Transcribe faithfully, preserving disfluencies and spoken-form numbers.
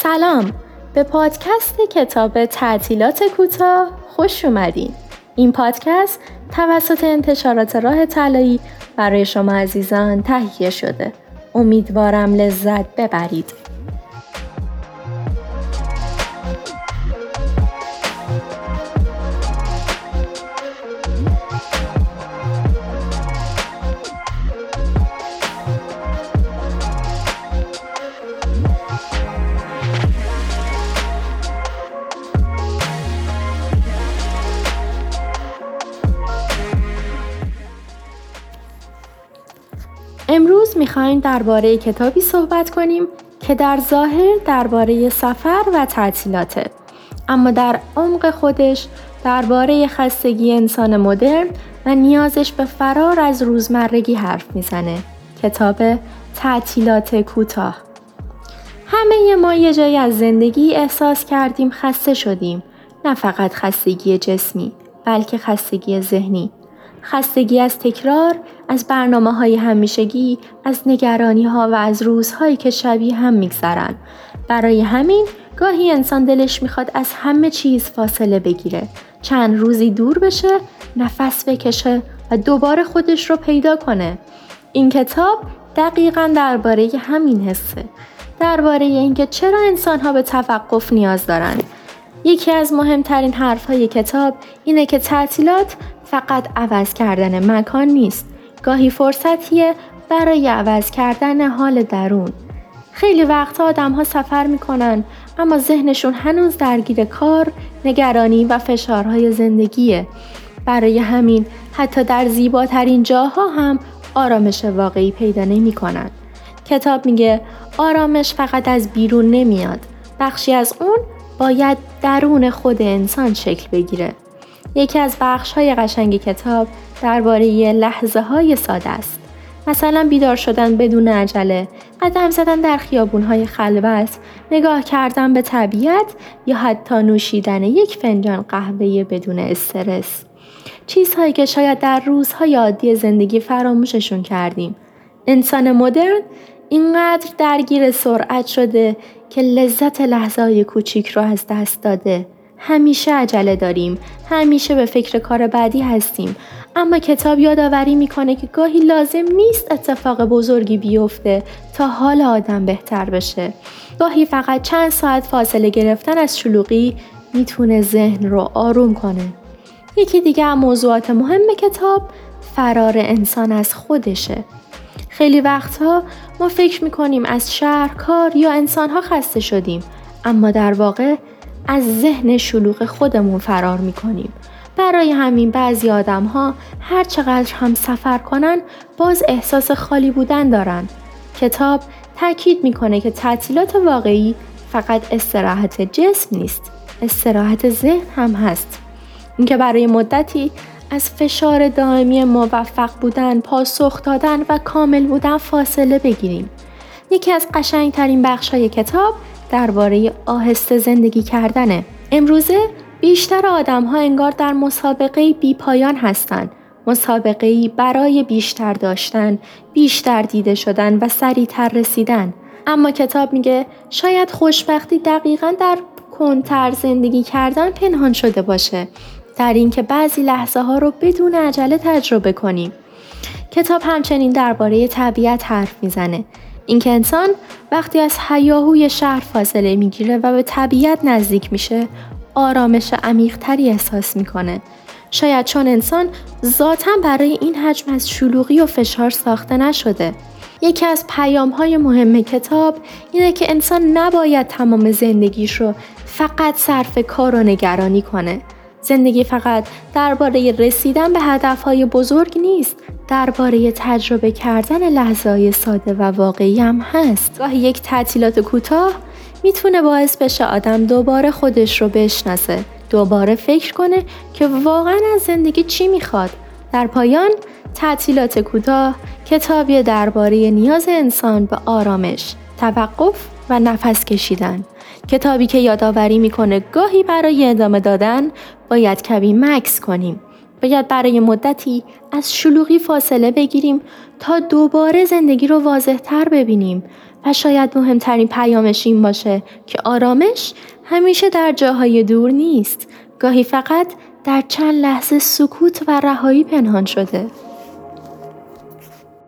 سلام، به پادکست کتاب تعطیلات کوتاه خوش اومدین. این پادکست توسط انتشارات راه طلایی برای شما عزیزان تهیه شده. امیدوارم لذت ببرید. امروز میخوایم درباره کتابی صحبت کنیم که در ظاهر درباره سفر و تعطیلاته، اما در عمق خودش درباره خستگی انسان مدرن و نیازش به فرار از روزمرگی حرف میزنه. کتاب تعطیلات کوتاه. همه ما یه جایی از زندگی احساس کردیم خسته شدیم، نه فقط خستگی جسمی بلکه خستگی ذهنی. خستگی از تکرار، از برنامه‌های همیشگی، از نگرانی‌ها و از روزهایی که شبیه هم می‌گذرن. برای همین گاهی انسان دلش میخواد از همه چیز فاصله بگیره، چند روزی دور بشه، نفس بکشه و دوباره خودش رو پیدا کنه. این کتاب دقیقاً درباره همین حسه، درباره اینکه چرا انسان‌ها به توقف نیاز دارن. یکی از مهمترین حرف‌های کتاب اینه که تعطیلات فقط عوض کردن مکان نیست، گاهی فرصتیه برای عوض کردن حال درون. خیلی وقتا آدم‌ها سفر می‌کنن اما ذهنشون هنوز درگیر کار، نگرانی و فشارهای زندگیه. برای همین حتی در زیباترین جاها هم آرامش واقعی پیدا نمی‌کنن. کتاب میگه آرامش فقط از بیرون نمیاد، بخشی از اون باید درون خود انسان شکل بگیره. یکی از بخش‌های قشنگ کتاب درباره لحظه‌های ساده است. مثلا بیدار شدن بدون عجله، قدم زدن در خیابون‌های خلوت، نگاه کردن به طبیعت یا حتی نوشیدن یک فنجان قهوه بدون استرس. چیزهایی که شاید در روزهای عادی زندگی فراموششون کردیم. انسان مدرن اینقدر درگیر سرعت شده که لذت لحظه‌های کوچیک رو از دست داده. همیشه عجله داریم، همیشه به فکر کار بعدی هستیم، اما کتاب یادآوری میکنه که گاهی لازم نیست اتفاق بزرگی بیفته تا حال آدم بهتر بشه. گاهی فقط چند ساعت فاصله گرفتن از شلوغی میتونه ذهن رو آروم کنه. یکی دیگه از موضوعات مهم کتاب فرار انسان از خودشه. خیلی وقتها ما فکر میکنیم از شهر، کار یا انسانها خسته شدیم، اما در واقع از ذهن شلوغ خودمون فرار میکنیم. برای همین بعضی آدم‌ها هر چقدر هم سفر کنن باز احساس خالی بودن دارن. کتاب تاکید میکنه که تعطیلات واقعی فقط استراحت جسم نیست، استراحت ذهن هم هست. اینکه برای مدتی از فشار دائمی موفق بودن، پاسخ دادن و کامل بودن فاصله بگیریم. یکی از قشنگترین بخش‌های کتاب درباره آهسته زندگی کردنه. امروزه بیشتر آدم‌ها انگار در مسابقه بی پایان هستن. مسابقه‌ای برای بیشتر داشتن، بیشتر دیده شدن و سریعتر رسیدن. اما کتاب میگه شاید خوشبختی دقیقاً در کنتر زندگی کردن پنهان شده باشه، در اینکه بعضی لحظه ها رو بدون عجله تجربه کنیم. کتاب همچنین درباره طبیعت حرف میزنه. اینکه انسان وقتی از هیاهوی شهر فاصله میگیره و به طبیعت نزدیک میشه، آرامش عمیق‌تری احساس میکنه. شاید چون انسان ذاتاً برای این حجم از شلوغی و فشار ساخته نشده. یکی از پیام‌های مهم کتاب اینه که انسان نباید تمام زندگیش رو فقط صرف کار و نگرانی کنه. زندگی فقط درباره رسیدن به هدف‌های بزرگ نیست، درباره تجربه کردن لحظه‌های ساده و واقعی هم هست. گاهی یک تعطیلات کوتاه میتونه باعث بشه آدم دوباره خودش رو بشناسه، دوباره فکر کنه که واقعا از زندگی چی میخواد. در پایان، تعطیلات کوتاه کتابی درباره نیاز انسان به آرامش، توقف و نفس کشیدن. کتابی که یادآوری میکنه گاهی برای ادامه دادن باید کمی مکث کنیم. باید برای مدتی از شلوغی فاصله بگیریم تا دوباره زندگی رو واضح‌تر ببینیم. و شاید مهمترین پیامش این باشه که آرامش همیشه در جاهای دور نیست. گاهی فقط در چند لحظه سکوت و رهایی پنهان شده.